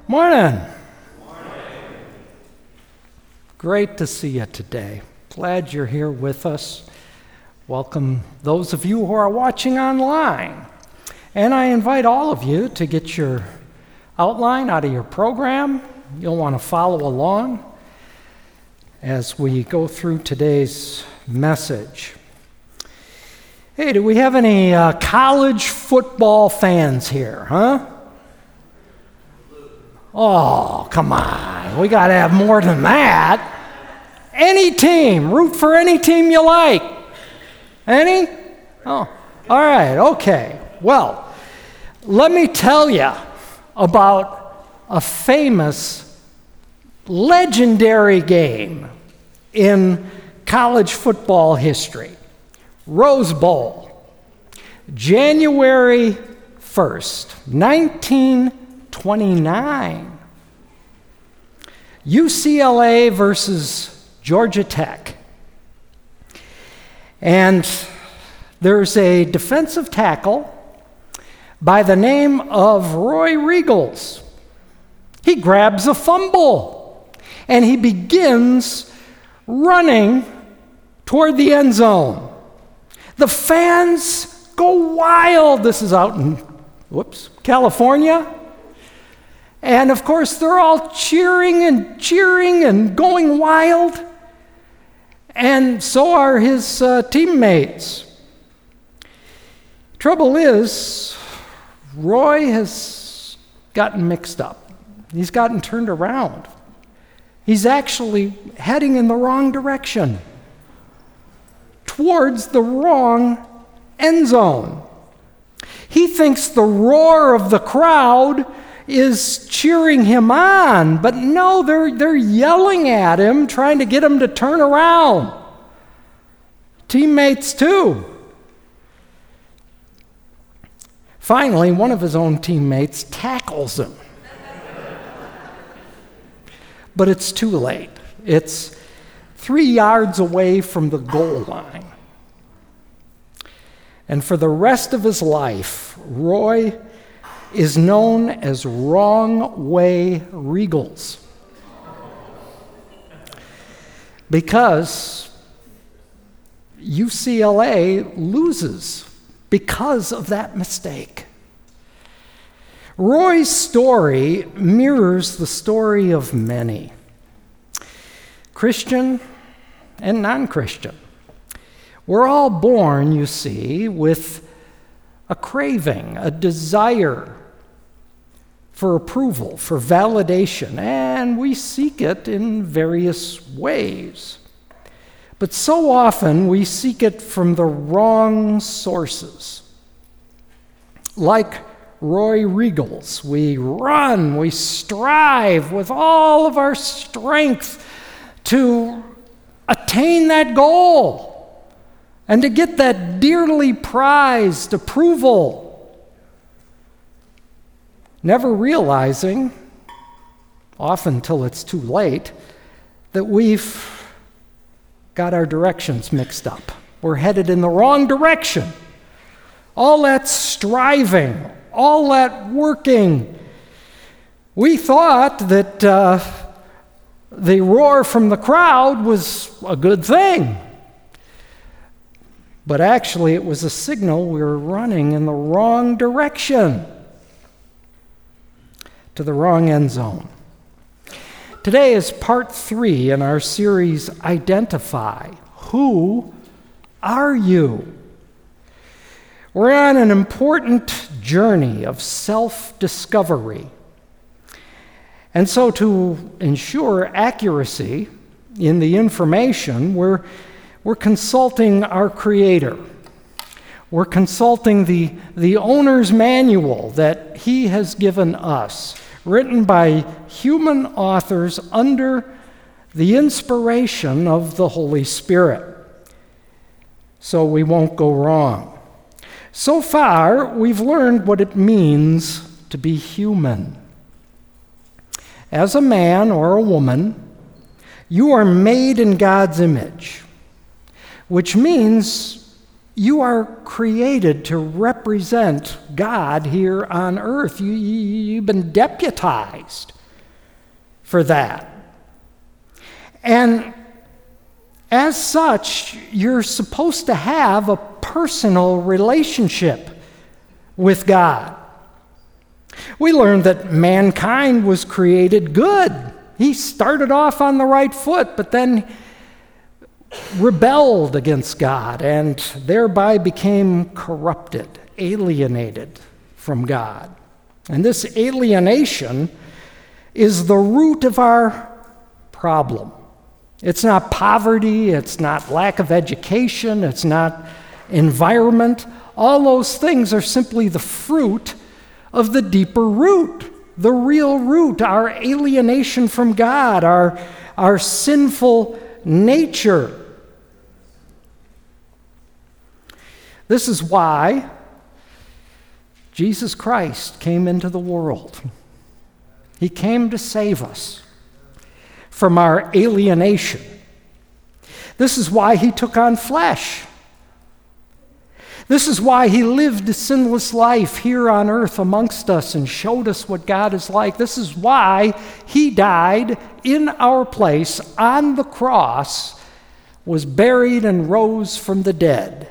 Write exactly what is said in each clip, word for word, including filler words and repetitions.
Morning. Great to see you today. Glad you're here with us. Welcome those of you who are watching online. And I invite all of you to get your outline out of your program. You'll want to follow along as we go through today's message. Hey, do we have any uh, college football fans here, huh? Oh, come on. We got to have more than that. Any team. Root for any team you like. Any? Oh, all right, okay. Well, let me tell you about a famous, legendary game in college football history. Rose Bowl, January first, nineteen twenty-nine. U C L A versus Georgia Tech. And there's a defensive tackle by the name of Roy Riegels. He grabs a fumble and he begins running toward the end zone. The fans go wild. This is out in, whoops, California. And of course, they're all cheering and cheering and going wild. And so are his uh, teammates. Trouble is, Roy has gotten mixed up. He's gotten turned around. He's actually heading in the wrong direction, towards the wrong end zone. He thinks the roar of the crowd is cheering him on, but no, they're, they're yelling at him, trying to get him to turn around. Teammates too. Finally, one of his own teammates tackles him. But it's too late. It's three yards away from the goal line. And for the rest of his life, Roy is known as Wrong Way Riegels. Because U C L A loses because of that mistake. Roy's story mirrors the story of many, Christian and non-Christian. We're all born, you see, with a craving, a desire for approval, for validation, and we seek it in various ways. But so often we seek it from the wrong sources. Like Roy Riegels, we run, we strive with all of our strength to attain that goal and to get that dearly prized approval, never realizing, often till it's too late, that we've got our directions mixed up. We're headed in the wrong direction. All that striving, all that working, we thought that uh, the roar from the crowd was a good thing. But actually, it was a signal we were running in the wrong direction, to the wrong end zone. Today is part three in our series, Identify. Who are you? We're on an important journey of self-discovery. And so to ensure accuracy in the information, we're We're consulting our Creator. We're consulting the, the owner's manual that He has given us, written by human authors under the inspiration of the Holy Spirit. So we won't go wrong. So far, we've learned what it means to be human. As a man or a woman, you are made in God's image, which means you are created to represent God here on earth. You, you, you've been deputized for that. And as such, you're supposed to have a personal relationship with God. We learned that mankind was created good. He started off on the right foot, but then rebelled against God and thereby became corrupted, alienated from God. And this alienation is the root of our problem. It's not poverty, it's not lack of education, it's not environment. All those things are simply the fruit of the deeper root, the real root, our alienation from God, our, our sinful nature. This is why Jesus Christ came into the world. He came to save us from our alienation. This is why he took on flesh. This is why he lived a sinless life here on earth amongst us and showed us what God is like. This is why he died in our place on the cross, was buried and rose from the dead.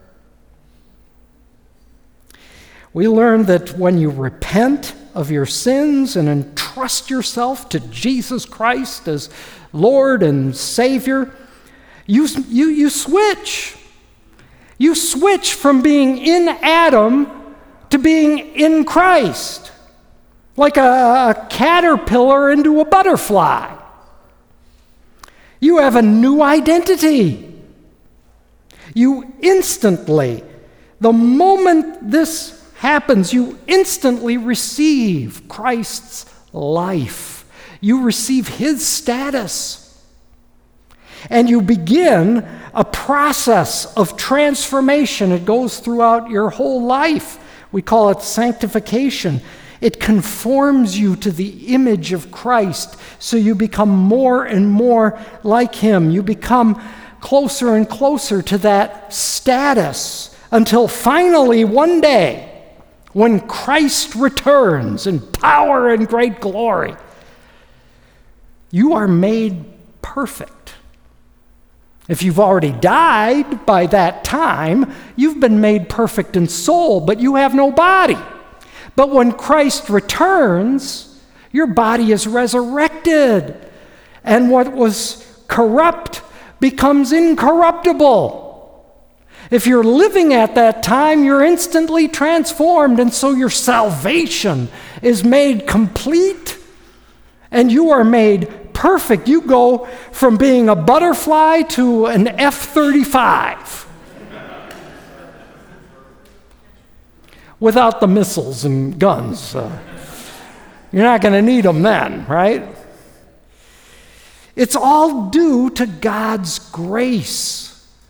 We learned that when you repent of your sins and entrust yourself to Jesus Christ as Lord and Savior, you, you, you switch. You switch from being in Adam to being in Christ, like a, a caterpillar into a butterfly. You have a new identity. You instantly, the moment this happens, you instantly receive Christ's life. You receive his status. And you begin a process of transformation. It goes throughout your whole life. We call it sanctification. It conforms you to the image of Christ, so you become more and more like him. You become closer and closer to that status until finally one day, when Christ returns in power and great glory, you are made perfect. If you've already died by that time, you've been made perfect in soul, but you have no body. But when Christ returns, your body is resurrected, and what was corrupt becomes incorruptible. If you're living at that time, you're instantly transformed, and so your salvation is made complete, and you are made perfect. You go from being a butterfly to an F thirty-five without the missiles and guns. Uh, you're not going to need them then, right? It's all due to God's grace.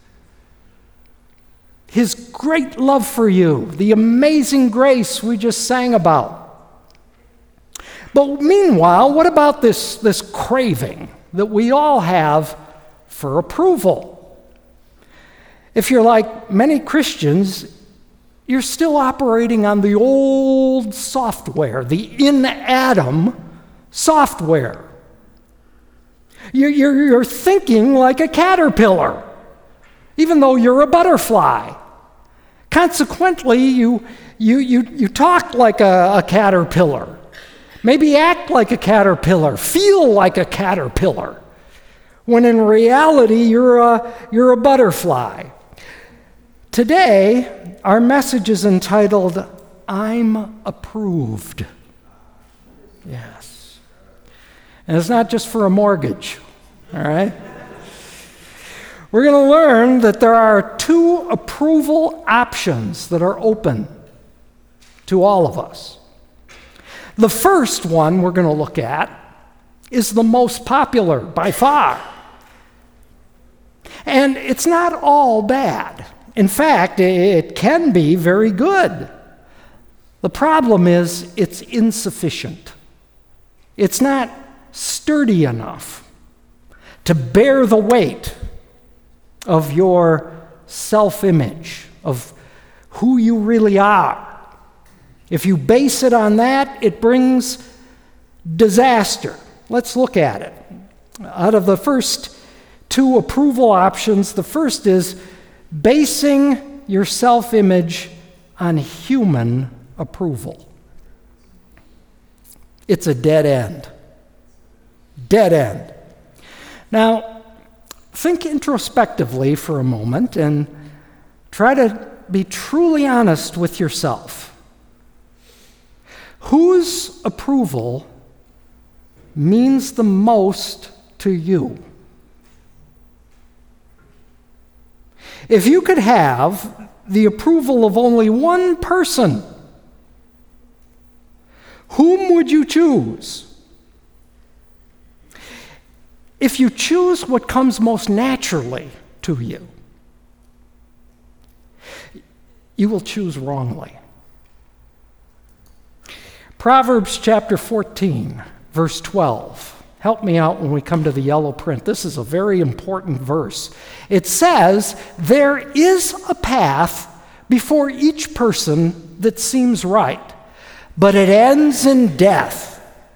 His great love for you, the amazing grace we just sang about. But meanwhile, what about this, this craving that we all have for approval? If you're like many Christians, you're still operating on the old software, the in Adam software. You're, you're, you're thinking like a caterpillar, even though you're a butterfly. Consequently, you, you, you, you talk like a, a caterpillar. Maybe act like a caterpillar, feel like a caterpillar, when in reality you're a, you're a butterfly. Today, our message is entitled, I'm Approved. Yes. And it's not just for a mortgage, all right? We're going to learn that there are two approval options that are open to all of us. The first one we're going to look at is the most popular by far. And it's not all bad. In fact, it can be very good. The problem is it's insufficient. It's not sturdy enough to bear the weight of your self-image, of who you really are. If you base it on that, it brings disaster. let's look at it. Out of the first two approval options, the first is basing your self-image on human approval. It's a dead end. Dead end. Now, think introspectively for a moment and try to be truly honest with yourself. Whose approval means the most to you? If you could have the approval of only one person, whom would you choose? If you choose what comes most naturally to you, you will choose wrongly. Proverbs chapter fourteen, verse twelve. Help me out when we come to the yellow print. This is a very important verse. It says, "There is a path before each person that seems right, but it ends in death."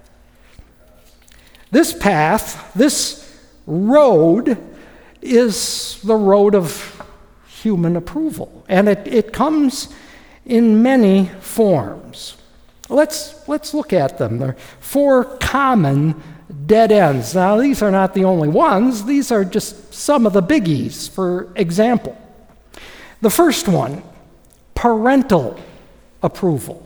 This path, this road, is the road of human approval, and it, it comes in many forms. Let's, let's look at them. There are four common dead ends. Now, these are not the only ones. These are just some of the biggies. For example, the first one, parental approval.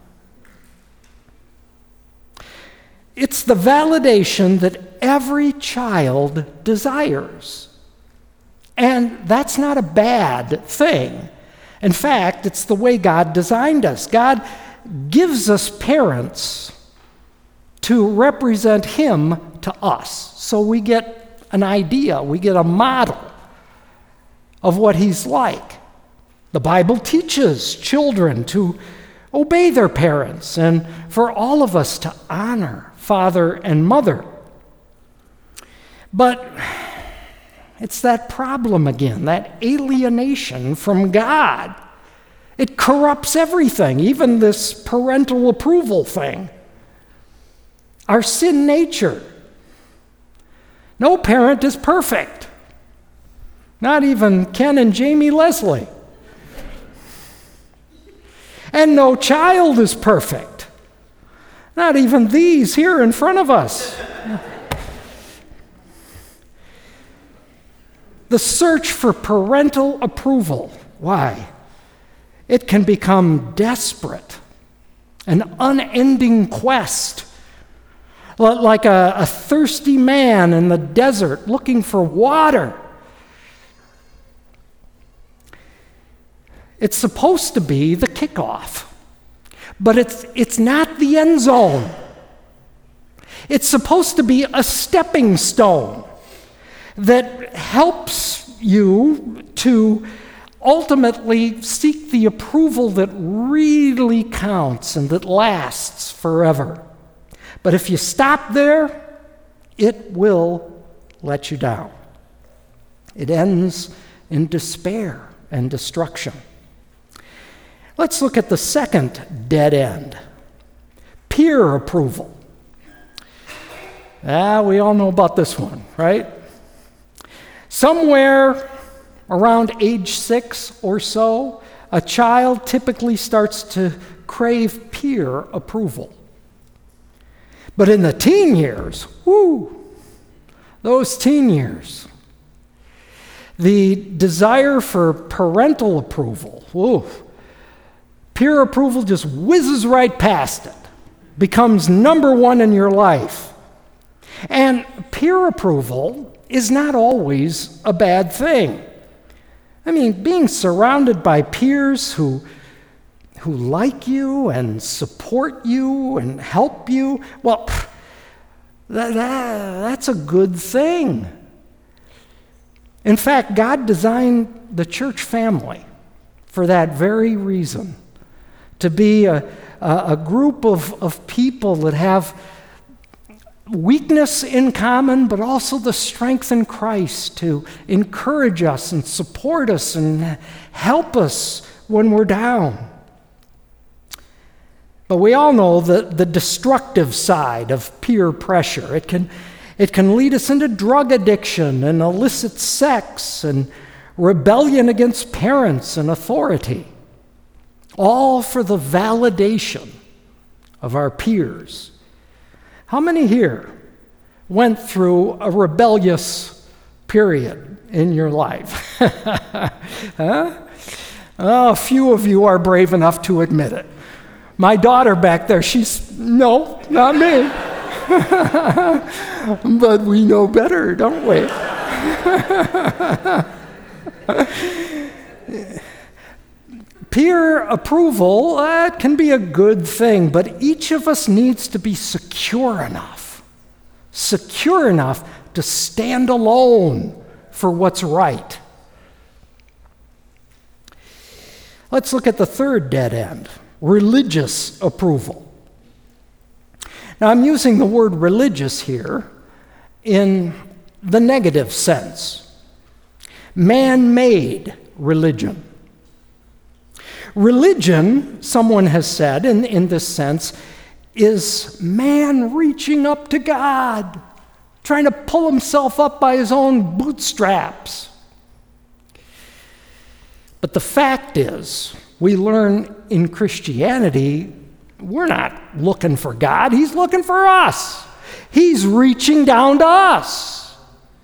It's the validation that every child desires. And that's not a bad thing. In fact, it's the way God designed us. God gives us parents to represent Him to us. So we get an idea, we get a model of what He's like. The Bible teaches children to obey their parents and for all of us to honor father and mother. But it's that problem again, that alienation from God. It corrupts everything, even this parental approval thing. Our sin nature. No parent is perfect. Not even Ken and Jamie Leslie. And no child is perfect. Not even these here in front of us. The search for parental approval. Why? It can become desperate, an unending quest, like a, a thirsty man in the desert looking for water. It's supposed to be the kickoff, but it's, it's not the end zone. It's supposed to be a stepping stone that helps you to ultimately seek the approval that really counts and that lasts forever. But if you stop there, it will let you down. It ends in despair and destruction. Let's look at the second dead end, peer approval. Ah, we all know about this one, right? Somewhere around age six or so, a child typically starts to crave peer approval. But in the teen years, whoo, those teen years, the desire for parental approval, whoo, peer approval just whizzes right past it, becomes number one in your life. And peer approval is not always a bad thing. I mean, being surrounded by peers who, who like you and support you and help you, well, that, that, that's a good thing. In fact, God designed the church family for that very reason, to be a, a, a group of, of people that have weakness in common, but also the strength in Christ to encourage us and support us and help us when we're down. But we all know the, the destructive side of peer pressure. It can, it can lead us into drug addiction and illicit sex and rebellion against parents and authority, all for the validation of our peers. How many here went through a rebellious period in your life? Huh? Oh, a few of you are brave enough to admit it. My daughter back there, she's, no, not me. But we know better, don't we? Peer approval, that can be a good thing, but each of us needs to be secure enough, secure enough to stand alone for what's right. Let's look at the third dead end, religious approval. Now, I'm using the word religious here in the negative sense. Man-made religion. Religion, someone has said in, in this sense, is man reaching up to God, trying to pull himself up by his own bootstraps. But the fact is, we learn in Christianity, we're not looking for God, he's looking for us. He's reaching down to us.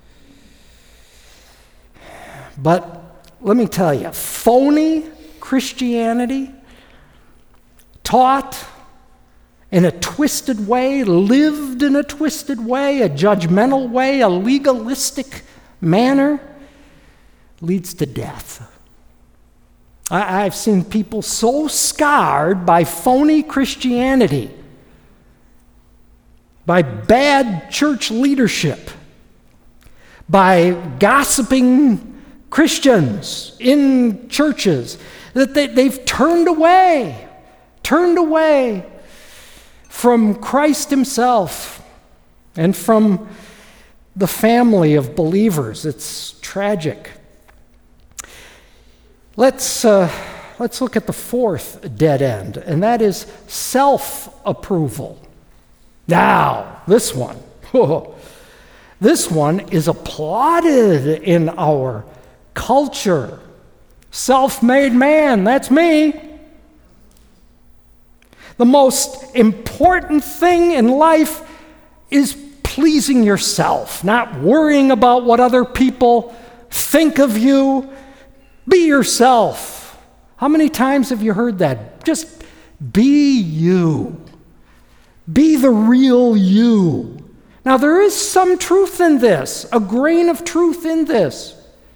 But let me tell you, phony Christianity, taught in a twisted way, lived in a twisted way, a judgmental way, a legalistic manner, leads to death. I, I've seen people so scarred by phony Christianity, by bad church leadership, by gossiping Christians in churches, that they, they've turned away, turned away from Christ himself and from the family of believers. It's tragic. Let's, uh, let's look at the fourth dead end, and that is self-approval. Now, this one, this one is applauded in our culture. Self-made man, that's me. The most important thing in life is pleasing yourself, not worrying about what other people think of you. Be yourself. How many times have you heard that? Just be you. Be the real you. Now, there is some truth in this, a grain of truth in this.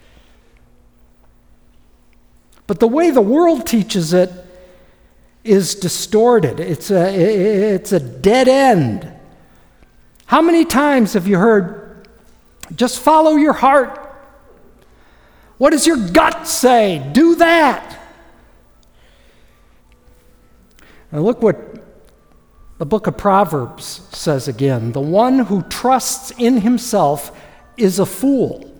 But the way the world teaches it is distorted. It's a, it's a dead end. How many times have you heard, just follow your heart? What does your gut say? Do that. Now look what the book of Proverbs says again. The one who trusts in himself is a fool.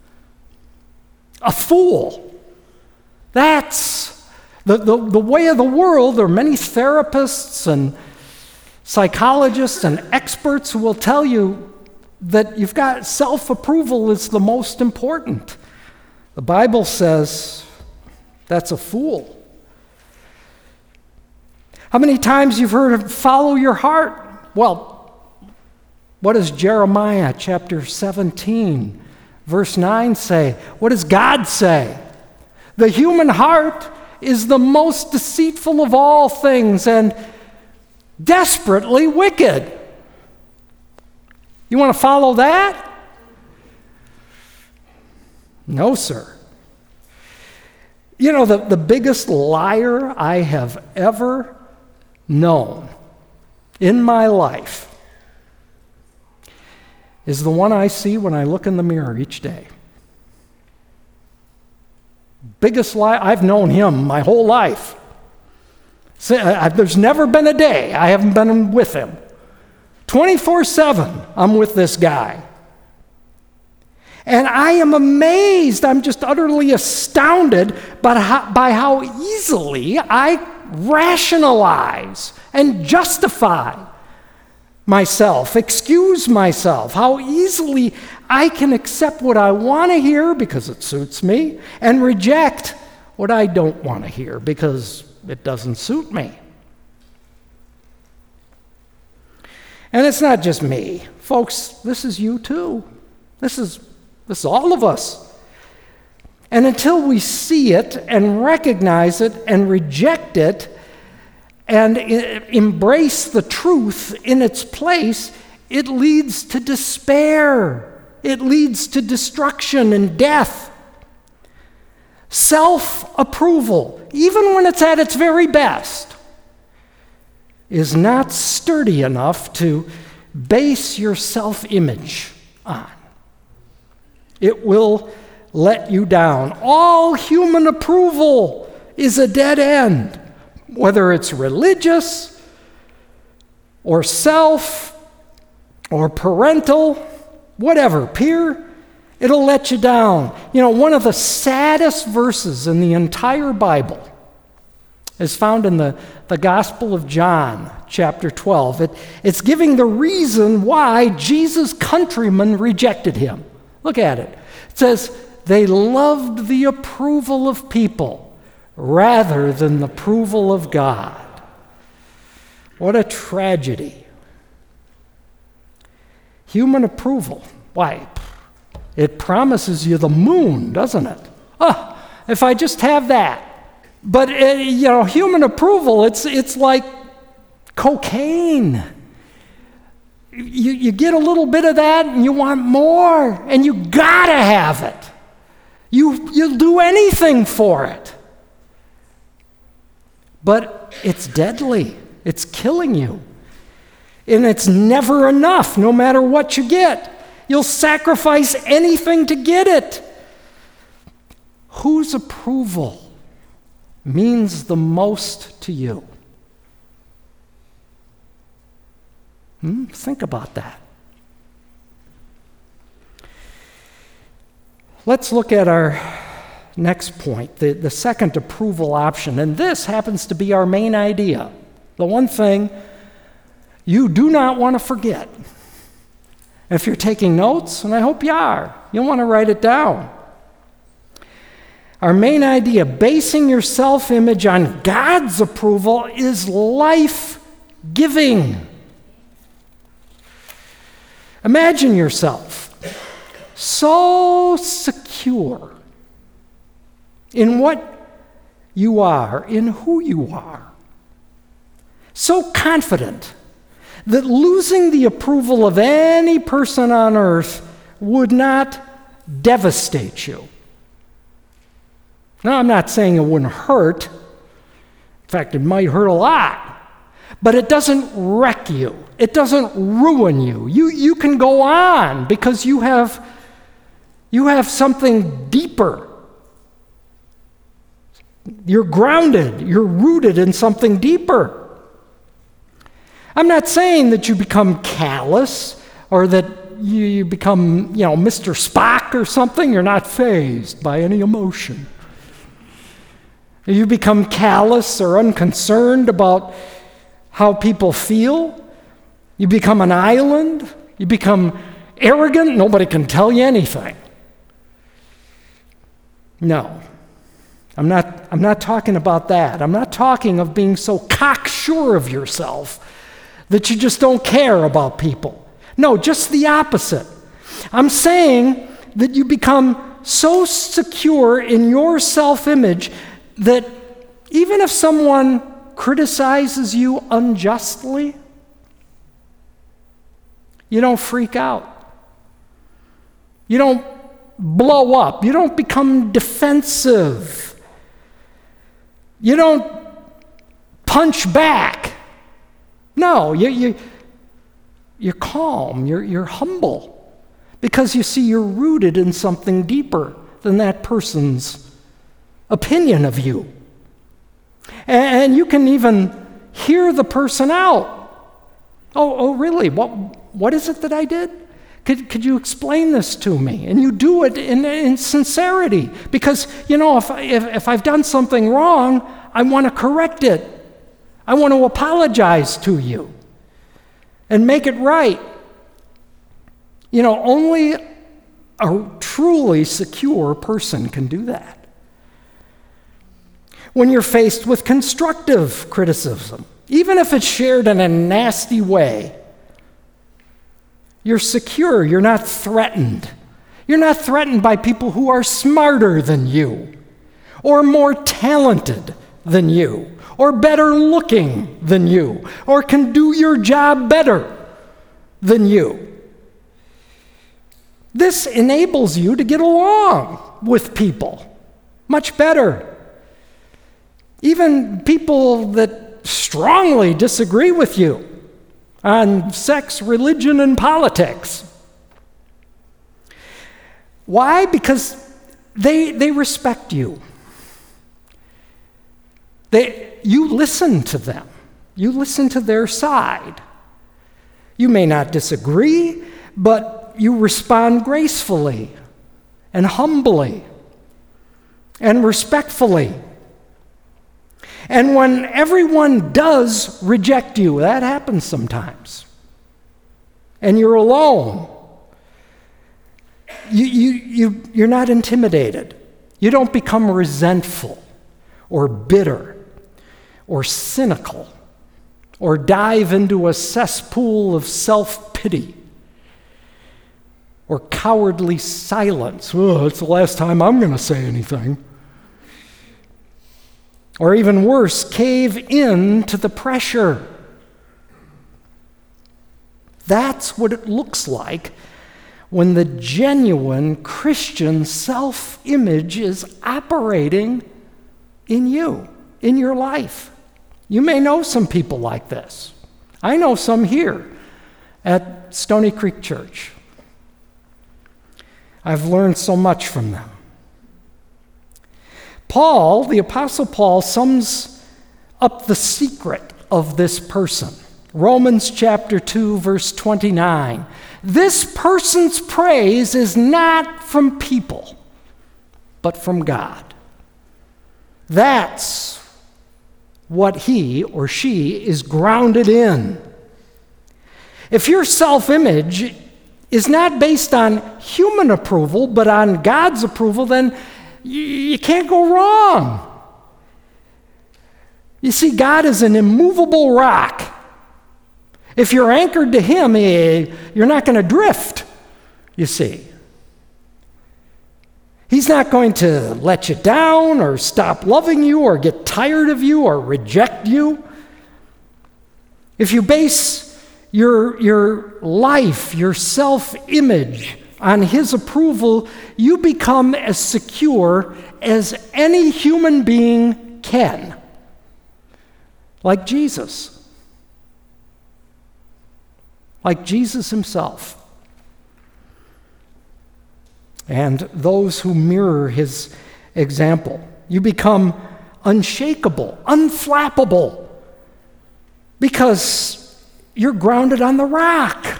A fool. That's the, the, the way of the world. There are many therapists and psychologists and experts who will tell you that you've got self-approval is the most important. The Bible says that's a fool. How many times you've heard of follow your heart? Well, what does Jeremiah chapter seventeen, verse nine say? What does God say? The human heart is the most deceitful of all things and desperately wicked. You want to follow that? No, sir. You know, the, the biggest liar I have ever known in my life is the one I see when I look in the mirror each day. Biggest lie, I've known him my whole life. See, I, I, there's never been a day I haven't been with him. twenty-four seven, I'm with this guy. And I am amazed, I'm just utterly astounded by how, by how easily I rationalize and justify myself, excuse myself, how easily I can accept what I want to hear because it suits me and reject what I don't want to hear because it doesn't suit me. And it's not just me. Folks, this is you too. This is, this is all of us. And until we see it and recognize it and reject it and I- embrace the truth in its place, it leads to despair. It leads to destruction and death. Self-approval, even when it's at its very best, is not sturdy enough to base your self-image on. It will let you down. All human approval is a dead end, whether it's religious or self or parental, whatever, peer, it'll let you down. You know, one of the saddest verses in the entire Bible is found in the, the Gospel of John, chapter twelve. It, it's giving the reason why Jesus' countrymen rejected him. Look at it. It says, they loved the approval of people rather than the approval of God. What a tragedy. Human approval. Why? It promises you the moon, doesn't it? Oh, if I just have that. But, uh, you know, human approval, it's, it's like cocaine. You, you get a little bit of that and you want more, and you gotta have it. You, you'll do anything for it. But it's deadly. It's killing you. And it's never enough, no matter what you get. You'll sacrifice anything to get it. Whose approval means the most to you? Hmm? Think about that. Let's look at our next point, the, the second approval option. And this happens to be our main idea. The one thing you do not want to forget. If you're taking notes, and I hope you are, you'll want to write it down. Our main idea, basing your self-image on God's approval, is life-giving. Imagine yourself so secure in what you are, in who you are, so confident that losing the approval of any person on earth would not devastate you. Now, I'm not saying it wouldn't hurt. In fact, it might hurt a lot. But it doesn't wreck you. It doesn't ruin you. You, you can go on because you have, you have something deeper. You're grounded. You're rooted in something deeper. I'm not saying that you become callous or that you become, you know, Mister Spock or something. You're not fazed by any emotion. You become callous or unconcerned about how people feel. You become an island. You become arrogant. Nobody can tell you anything. No. I'm not, I'm not talking about that. I'm not talking of being so cocksure of yourself that you just don't care about people. No, just the opposite. I'm saying that you become so secure in your self-image that even if someone criticizes you unjustly, you don't freak out. You don't blow up. You don't become defensive. You don't punch back. No, you, you, you're calm, you're, you're humble, because you see you're rooted in something deeper than that person's opinion of you. And, and you can even hear the person out. Oh, oh, really? What, what is it that I did? Could, could you explain this to me? And you do it in, in sincerity, because, you know, if, if, if I've done something wrong, I want to correct it. I want to apologize to you and make it right. You know, only a truly secure person can do that. When you're faced with constructive criticism, even if it's shared in a nasty way, you're secure, you're not threatened. You're not threatened by people who are smarter than you, or more talented than you, or better looking than you, or can do your job better than you. This enables you to get along with people much better. Even people that strongly disagree with you on sex, religion, and politics. Why? Because they, they respect you. They, you listen to them. You listen to their side. You may not disagree, but you respond gracefully and humbly and respectfully. And when everyone does reject you, that happens sometimes, and you're alone, you, you, you, you're not intimidated. You don't become resentful or bitter or cynical or dive into a cesspool of self-pity or cowardly silence. Oh, it's the last time I'm going to say anything. Or even worse, cave in to the pressure. That's what it looks like when the genuine Christian self-image is operating in you, in your life. You may know some people like this. I know some here at Stony Creek Church. I've learned so much from them. Paul, the Apostle Paul, sums up the secret of this person. Romans chapter two, verse twenty-nine. This person's praise is not from people, but from God. That's what he or she is grounded in. If your self-image is not based on human approval, but on God's approval, then you can't go wrong. You see, God is an immovable rock. If you're anchored to him, you're not going to drift, you see. He's not going to let you down or stop loving you or get tired of you or reject you. If you base your, your life, your self-image on his approval, you become as secure as any human being can. Like Jesus. Like Jesus himself. And those who mirror his example. You become unshakable, unflappable, because you're grounded on the rock.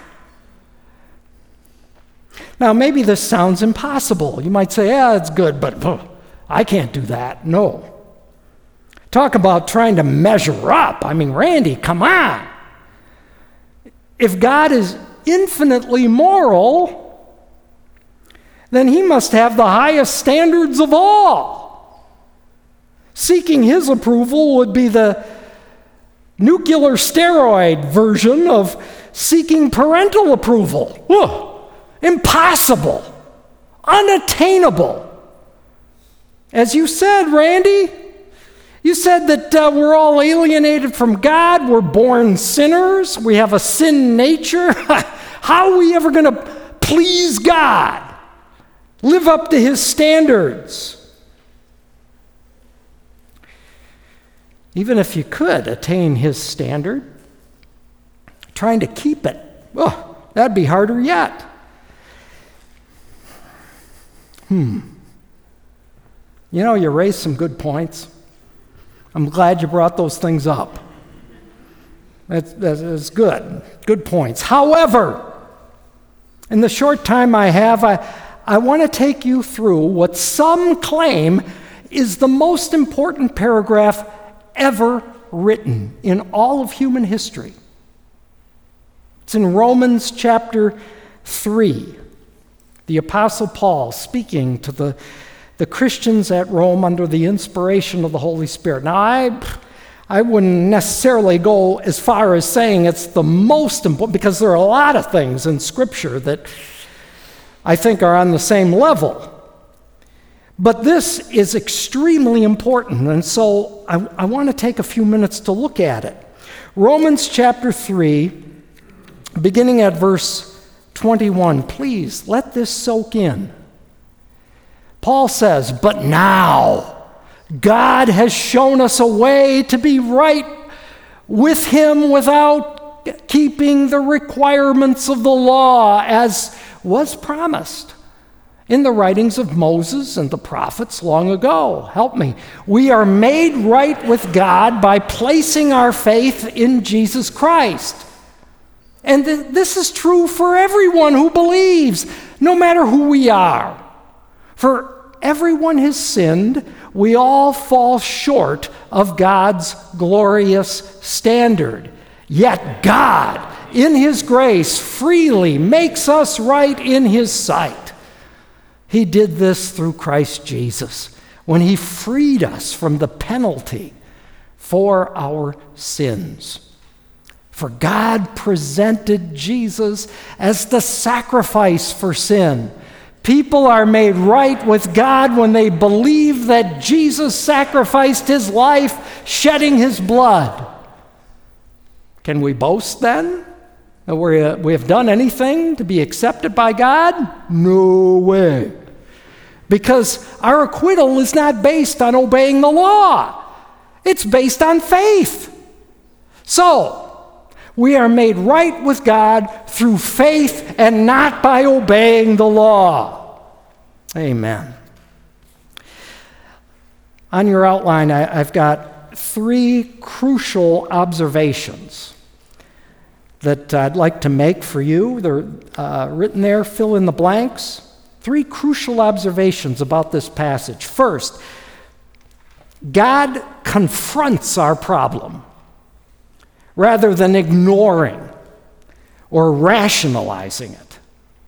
Now, maybe this sounds impossible. You might say, yeah, it's good, but oh, I can't do that. No. Talk about trying to measure up. I mean, Randy, come on. If God is infinitely moral, then he must have the highest standards of all. Seeking his approval would be the nuclear steroid version of seeking parental approval. Ugh. Impossible, unattainable. As you said, Randy, you said that uh, we're all alienated from God, we're born sinners, we have a sin nature. How are we ever going to please God? Live up to his standards? Even if you could attain his standard, trying to keep it, oh, that'd be harder yet. Hmm. You know, you raised some good points. I'm glad you brought those things up. That's, that's good. Good points. However, in the short time I have, I, I want to take you through what some claim is the most important paragraph ever written in all of human history. It's in Romans chapter three. The Apostle Paul speaking to the, the Christians at Rome under the inspiration of the Holy Spirit. Now, I, I wouldn't necessarily go as far as saying it's the most important, because there are a lot of things in Scripture that I think are on the same level. But this is extremely important, and so I, I want to take a few minutes to look at it. Romans chapter three, beginning at verse twenty-one. Please, let this soak in. Paul says, "But now God has shown us a way to be right with Him without keeping the requirements of the law, as was promised in the writings of Moses and the prophets long ago." Help me. We are made right with God by placing our faith in Jesus Christ. And th- this is true for everyone who believes, no matter who we are. For everyone has sinned. We all fall short of God's glorious standard. Yet God, in His grace, freely makes us right in His sight. He did this through Christ Jesus, when He freed us from the penalty for our sins. For God presented Jesus as the sacrifice for sin. People are made right with God when they believe that Jesus sacrificed His life, shedding His blood. Can we boast then that we we have done anything to be accepted by God? No way. Because our acquittal is not based on obeying the law. It's based on faith. So, we are made right with God through faith and not by obeying the law. Amen. On your outline, I, I've got three crucial observations that I'd like to make for you. They're uh, written there, fill in the blanks. Three crucial observations about this passage. First, God confronts our problem rather than ignoring or rationalizing it.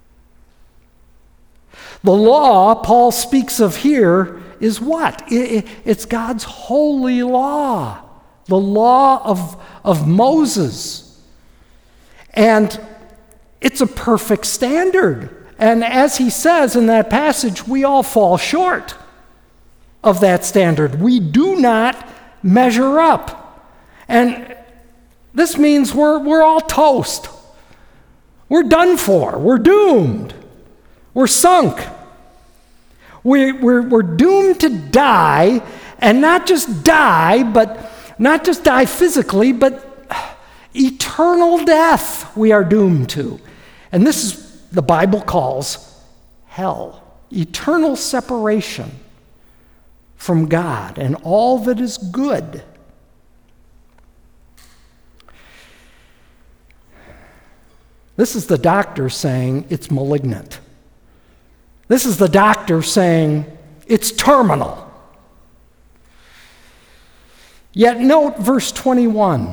The law Paul speaks of here is what? It's God's holy law, the law of, of Moses. And it's a perfect standard. And as he says in that passage, we all fall short of that standard. We do not measure up. And this means we're, we're all toast. We're done for. We're doomed. We're sunk. We, we're, we're doomed to die, and not just die, but not just die physically, but eternal death we are doomed to. And this is the Bible calls hell, eternal separation from God and all that is good. This is the doctor saying it's malignant. This is the doctor saying it's terminal. Yet note verse twenty-one.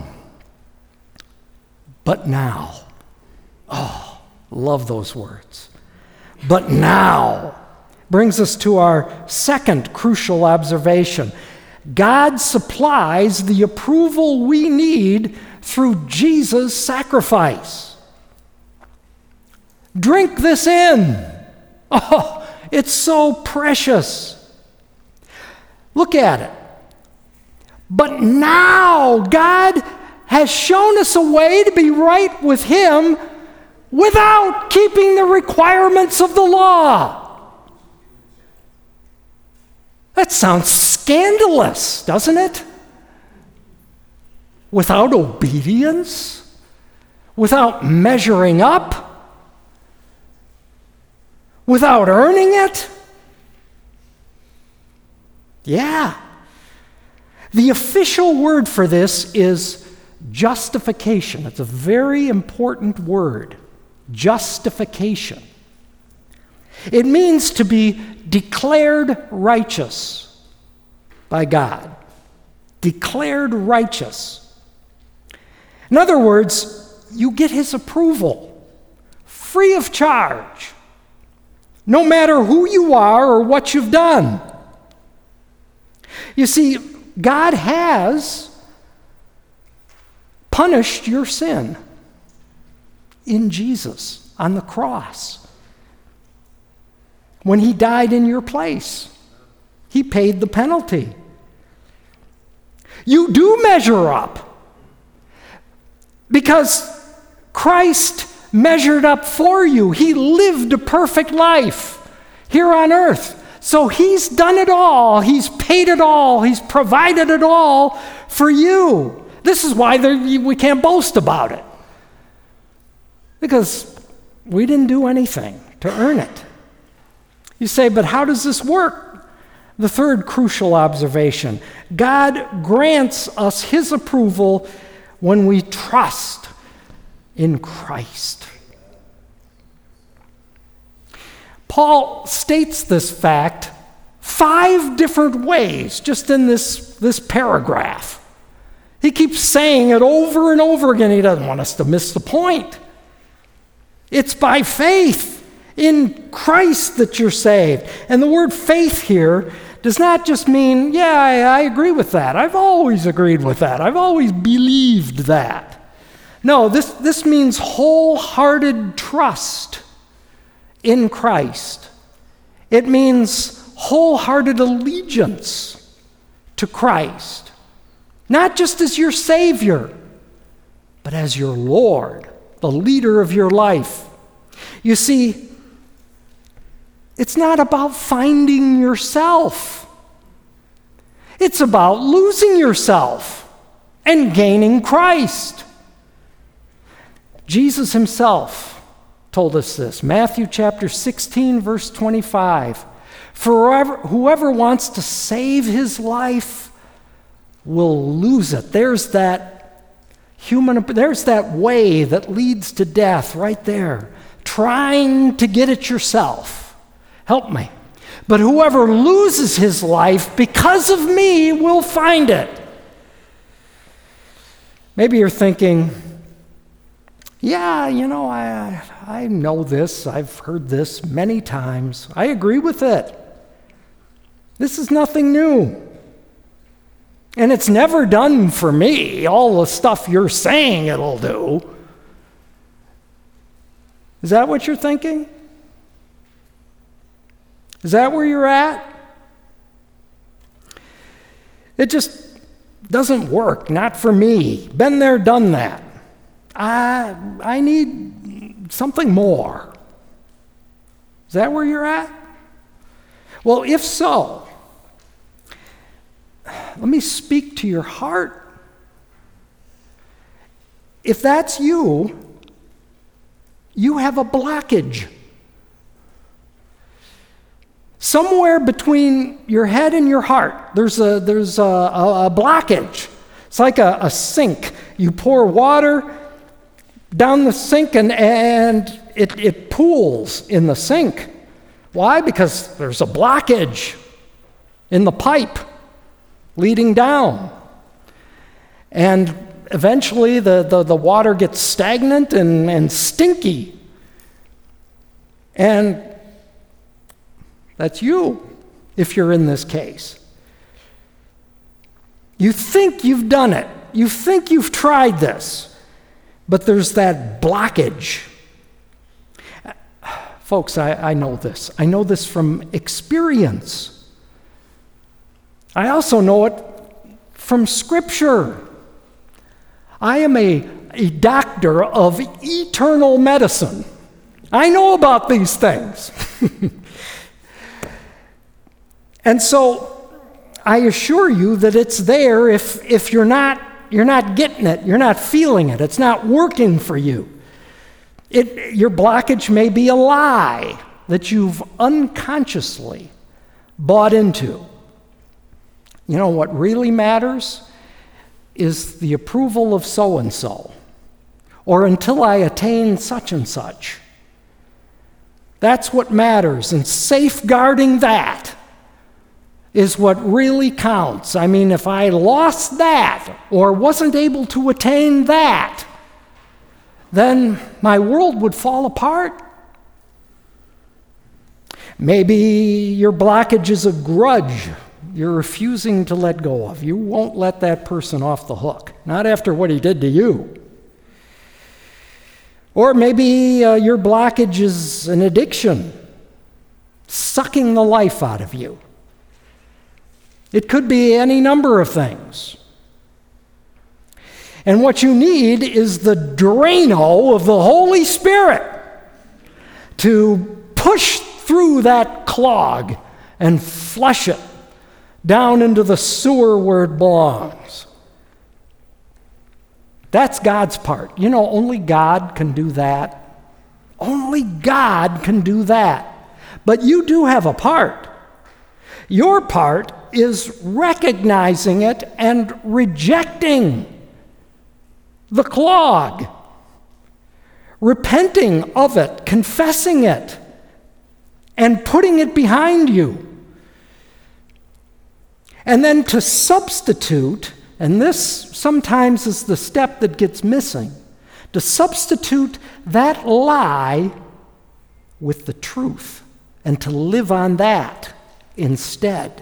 But now. Oh, love those words. But now brings us to our second crucial observation. God supplies the approval we need through Jesus' sacrifice. Drink this in. Oh, it's so precious. Look at it. But now God has shown us a way to be right with Him without keeping the requirements of the law. That sounds scandalous, doesn't it? Without obedience, without measuring up, without earning it? Yeah. The official word for this is justification. It's a very important word. Justification. It means to be declared righteous by God, declared righteous. In other words, you get his approval, free of charge, no matter who you are or what you've done. You see, God has punished your sin in Jesus on the cross. When he died in your place, he paid the penalty. You do measure up because Christ measured up for you. He lived a perfect life here on earth. So he's done it all. He's paid it all. He's provided it all for you. This is why there, we can't boast about it. Because we didn't do anything to earn it. You say, but how does this work? The third crucial observation: God grants us his approval when we trust in Christ. Paul states this fact five different ways just in this, this paragraph. He keeps saying it over and over again. He doesn't want us to miss the point. It's by faith in Christ that you're saved. And the word faith here does not just mean, yeah, I, I agree with that. I've always agreed with that. I've always believed that. No, this, this means wholehearted trust in Christ. It means wholehearted allegiance to Christ. Not just as your Savior, but as your Lord, the leader of your life. You see, it's not about finding yourself. It's about losing yourself and gaining Christ. Jesus himself told us this. Matthew chapter sixteen, verse twenty-five. For whoever, whoever wants to save his life will lose it. There's that human, there's that way that leads to death right there. Trying to get it yourself. Help me. But whoever loses his life because of me will find it. Maybe you're thinking, yeah, you know, I, I know this. I've heard this many times. I agree with it. This is nothing new. And it's never done for me, all the stuff you're saying it'll do. Is that what you're thinking? Is that where you're at? It just doesn't work, not for me. Been there, done that. I, I need something more. Is that where you're at? Well, if so, let me speak to your heart. If that's you, you have a blockage. Somewhere between your head and your heart, there's a, there's a, a, a blockage. It's like a, a sink. You pour water down the sink and, and it, it pools in the sink. Why? Because there's a blockage in the pipe leading down. And eventually the, the, the water gets stagnant and, and stinky. And that's you, if you're in this case. You think you've done it. You think you've tried this. But there's that blockage. Folks, I, I know this. I know this from experience. I also know it from Scripture. I am a, a doctor of eternal medicine. I know about these things. And so I assure you that it's there if, if you're not, you're not getting it, you're not feeling it, it's not working for you. It, your blockage may be a lie that you've unconsciously bought into. You know what really matters is the approval of so-and-so, or until I attain such and such. That's what matters, and safeguarding that is what really counts. I mean, if I lost that or wasn't able to attain that, then my world would fall apart. Maybe your blockage is a grudge you're refusing to let go of. You won't let that person off the hook, not after what he did to you. Or maybe uh, your blockage is an addiction, sucking the life out of you. It could be any number of things. And what you need is the Drano of the Holy Spirit to push through that clog and flush it down into the sewer where it belongs. That's God's part. You know, only God can do that. Only God can do that. But you do have a part. Your part is recognizing it and rejecting the clog, repenting of it, confessing it, and putting it behind you. And then to substitute, and this sometimes is the step that gets missing, to substitute that lie with the truth and to live on that instead.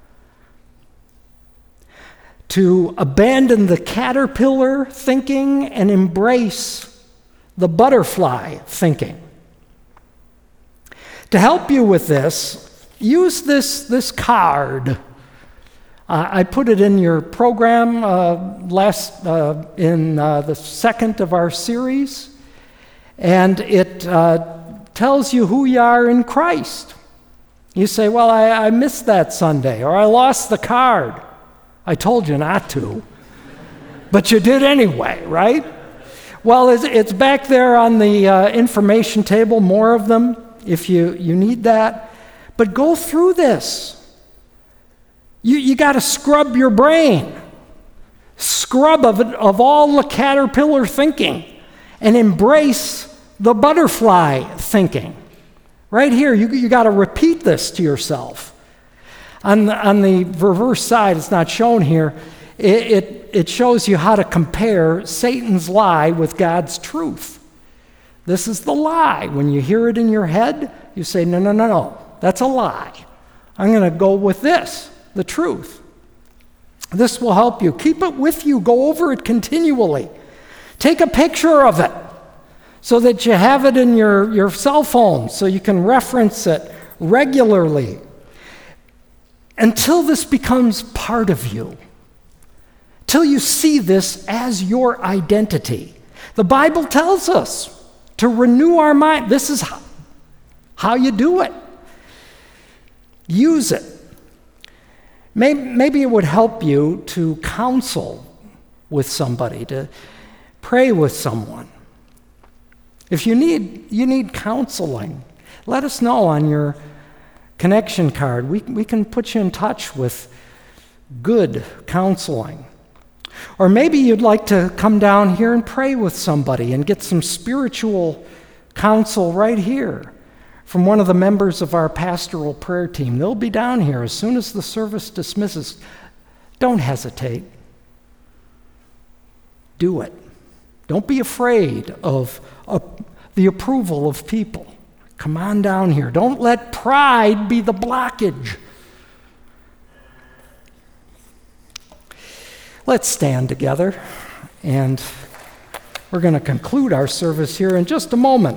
To abandon the caterpillar thinking and embrace the butterfly thinking. To help you with this, use this, this card. Uh, I put it in your program uh, last uh, in uh, the second of our series, and it uh, tells you who you are in Christ. You say, well, I, I missed that Sunday, or I lost the card. I told you not to, but you did anyway, right? Well, it's, it's back there on the uh, information table, more of them, if you, you need that. But go through this. You, you got to scrub your brain. Scrub of, it, of all the caterpillar thinking and embrace the butterfly thinking. Right here, you, you got to repeat this to yourself. On the, on the reverse side, it's not shown here, it, it, it shows you how to compare Satan's lie with God's truth. This is the lie. When you hear it in your head, you say, no, no, no, no, that's a lie. I'm going to go with this, the truth. This will help you. Keep it with you. Go over it continually. Take a picture of it so that you have it in your, your cell phone so you can reference it regularly until this becomes part of you, till you see this as your identity. The Bible tells us to renew our mind. This is how you do it. Use it. Maybe it would help you to counsel with somebody, to pray with someone. If you need you need counseling, let us know on your connection card. We, we can put you in touch with good counseling. Or maybe you'd like to come down here and pray with somebody and get some spiritual counsel right here from one of the members of our pastoral prayer team. They'll be down here as soon as the service dismisses. Don't hesitate. Do it. Don't be afraid of uh, the approval of people. Come on down here. Don't let pride be the blockage. Let's stand together, and we're going to conclude our service here in just a moment.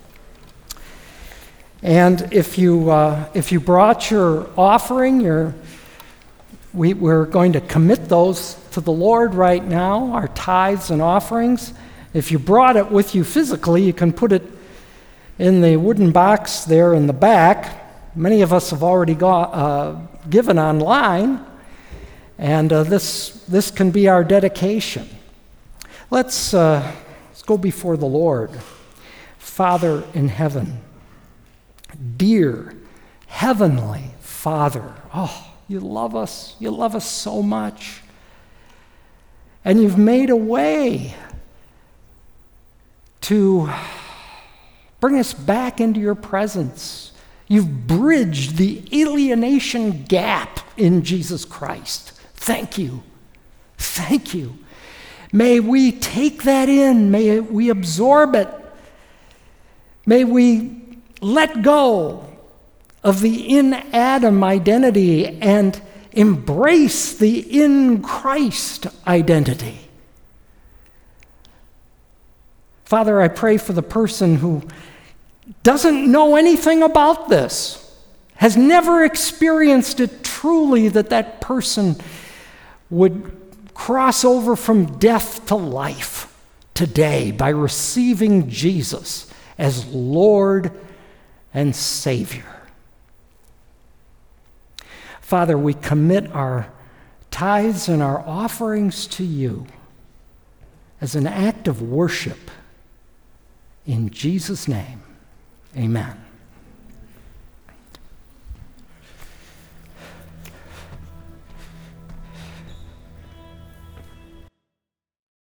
And if you uh, if you brought your offering, your we, we're going to commit those to the Lord right now, our tithes and offerings. If you brought it with you physically, you can put it in the wooden box there in the back. Many of us have already got, uh, given online, and uh, this this can be our dedication. Let's, uh, let's go before the Lord. Father in heaven, dear heavenly Father, oh, you love us. You love us so much. And you've made a way to bring us back into your presence. You've bridged the alienation gap in Jesus Christ. Thank you. Thank you. May we take that in. May we absorb it. May we let go of the in Adam identity and embrace the in Christ identity. Father, I pray for the person who doesn't know anything about this, has never experienced it truly, that that person would cross over from death to life today by receiving Jesus as Lord and Savior. Father, we commit our tithes and our offerings to you as an act of worship. In Jesus' name, amen.